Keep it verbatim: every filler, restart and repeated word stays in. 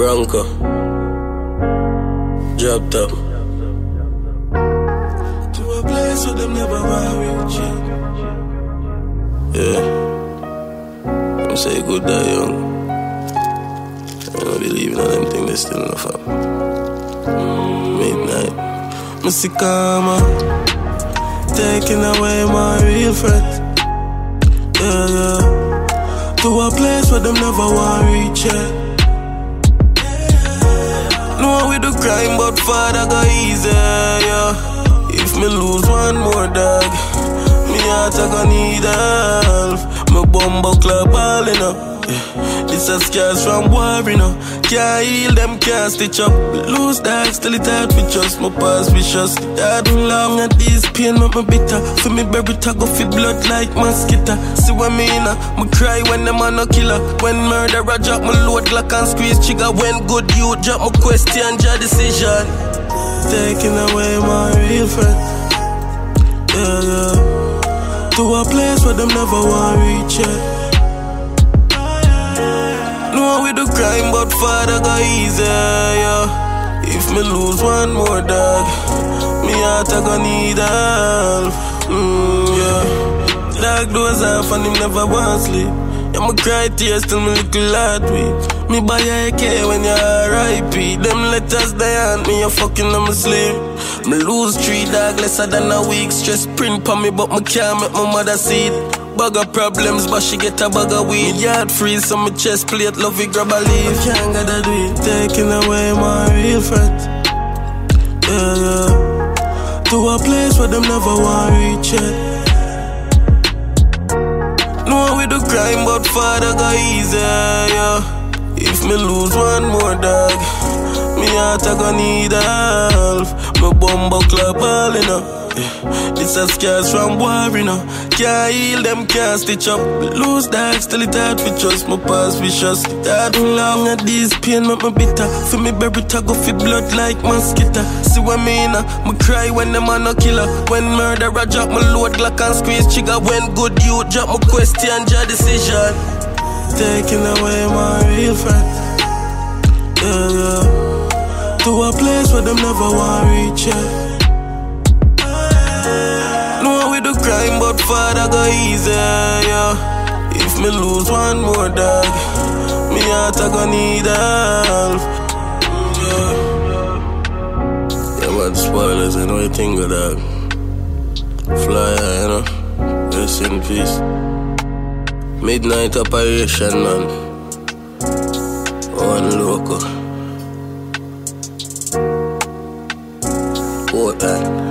Bronco, drop top. To a place where them never want reach it. Yeah, I'm say good that young. I don't believe in all them things they still enough up. Midnight, Missy Karma, taking away my real friends. Yeah, yeah. To a place where them never want reach it. No, we do crime, but father go easy, yeah. If me lose one more dog, me heart I go need help. Me bumbo club all in up, yeah. This a scars from war, you know. Can't heal them, can't stitch up. Lose dogs till it hurt me just. My past vicious. That long at this pain, make me bitter. For me baby to go fi blood like mosquito. See what me in, me cry when them man no killer. When murder I drop my load Glock and squeeze trigger. When good you drop my question, your decision. Taking away my real friends. Yeah, yeah. To a place where them never want reach it. No, we do crime, but father go easy, yeah. If me lose one more dog, me heart I go need help. Mm, yeah. Dog doors off and him never want sleep. Yeah, me cry tears till me little heart weak. Me buy a A K when you're R I P. Them letters they hand me, you fucking on my sleep. Me lose three dog lesser than a week. Stress print on me, but me can't make my mother see it. Bag of problems, but she get a bag of weed. Yard freeze, so my chest plate, love it, grab a leaf. I can't get that do it, taking away my real friends. Yeah, yeah. To a place where them never want reach it. No, we do crime, but father go easy, yeah. If me lose one more dog, me heart I go need help. Me bumbo club all in up. Yeah. This a scars from war, you know. Can't heal them, can't stitch up. Lose dogs till it hard for trust. My past vicious. It hard long at this pain, make me bitter. For me baby to go fi blood like mosquito. See what me in, me cry when them man no killer. When murder I drop my load Glock and squeeze trigger. When good you drop my question, your decision. Taking away my real friends. Yeah, yeah. To a place where them never want reach it. No, we do crime, but father go easy, yeah. If me lose one more dog, me heart I go need help. Yeah, yeah man, spoilers, you know you think of that. Fly high, you know. Rest in peace. Midnight operation, man. One loco. Portland.